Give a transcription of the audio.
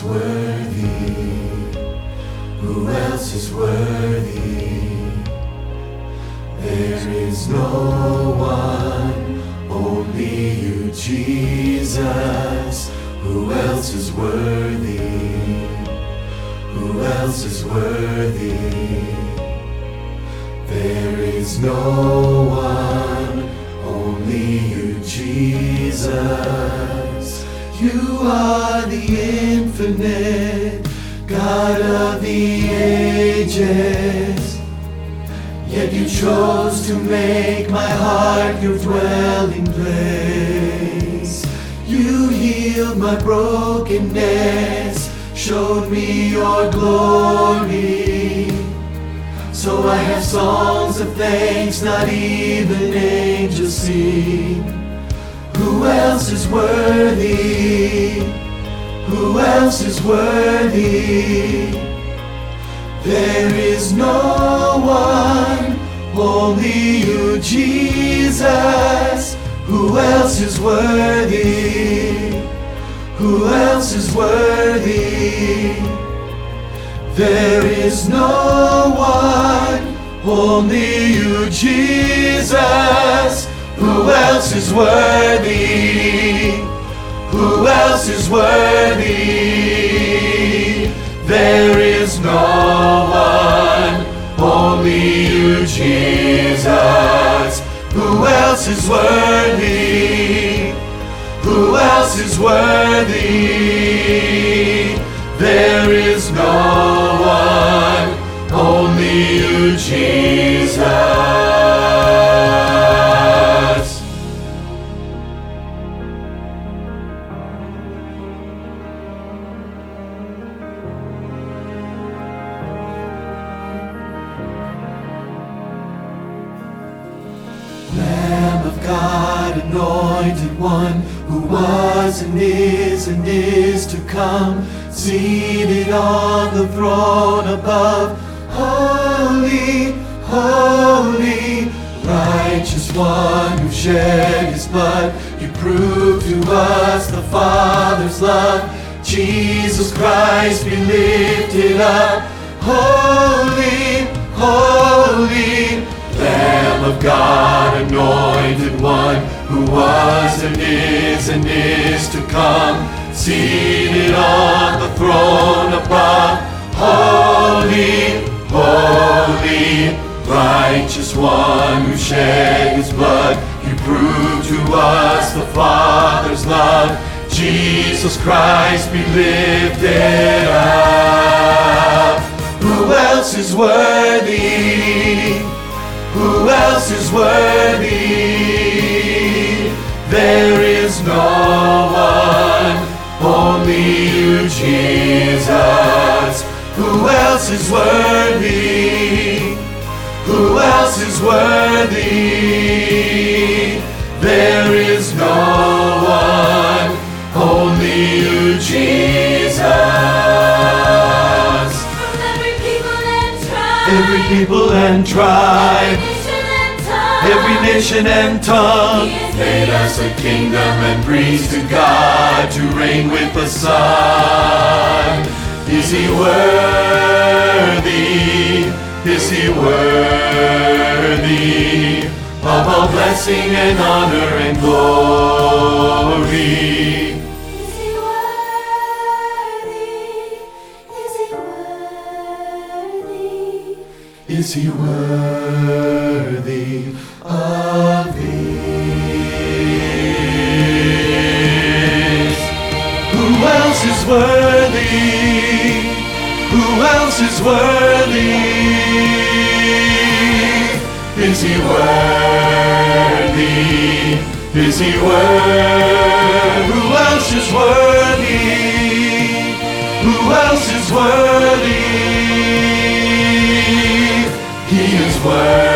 worthy? Who else is worthy? There is no one, only you, Jesus. Who else is worthy? Who else is worthy? There is no one, only you, Jesus. You are the infinite God of the ages. Yet you chose to make my heart your dwelling place. You healed my brokenness, showed me your glory. So I have songs of thanks not even angels sing. Who else is worthy? Who else is worthy? There is no one, only you, Jesus. Who else is worthy? Who else is worthy? There is no one, only you, Jesus. Who else is worthy? Who else is worthy? There is no one, only you, Jesus. Who else is worthy? Who else is worthy? There is no one, only you, Jesus. Lamb of God, anointed one, who was and is to come, seated on the throne above. Holy, holy, righteous one who shed his blood. You proved to us the Father's love. Jesus Christ, be lifted up. Holy, holy, Lamb of God, anointed one, who was and is to come, seated on the throne above. Holy, holy, righteous one who shed his blood. You proved to us the Father's love. Jesus Christ, be lifted up. Who else is worthy? Who else is worthy? There is no one, only you, Jesus. Who else is worthy? Who else is worthy? There is no one, only you, Jesus. From every people and tribe, Every people and tribe, every nation and tongue, made us a kingdom and priests to God, to reign with the Son. Is he worthy? Is he worthy of all blessing and honor and glory? Is he worthy? Is he worthy? Is he worthy of this? Who else is worthy? Who else is worthy? Is he worthy? Is he worthy? Who else is worthy? Who else is worthy? He is worthy.